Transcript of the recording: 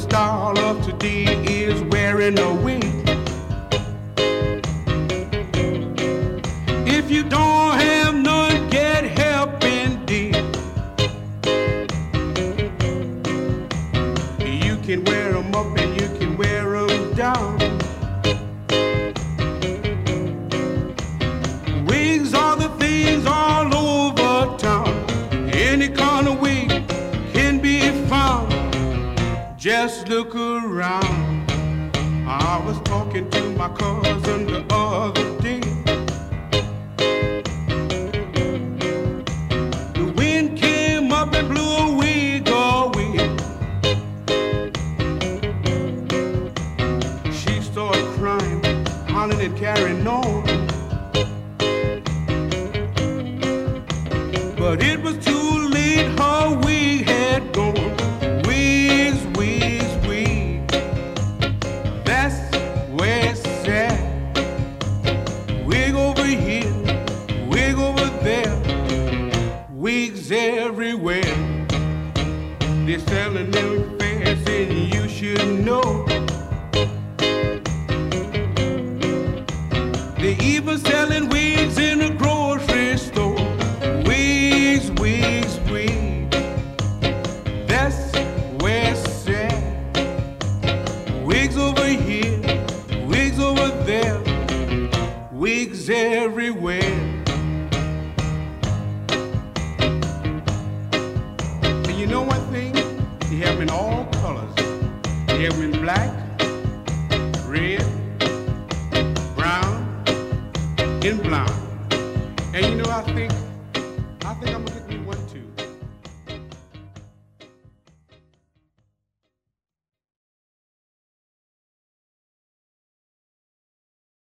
style of today is wearing a wig. If you don't have none, get help indeed. You can wear them up and you can wear them down. Wigs are the things all over town. Any kind of wig can be found. Just look around. I was talking to my cousin the other day. The wind came up and blew a wig away. She started crying, hollering and carrying on. But it was too late, her wig had gone. Wigs, wigs, wigs, that's where it's at. Wig over here, wig over there, wigs everywhere. They're selling them fast and you should know. They're even selling wigs in the grocery store. Wigs, wigs, wigs, that's where it's at. Wigs over here, wigs over there, wigs everywhere. And you know one thing? They have them in all colors. They have them in black, red, brown, and blonde. And you know, I think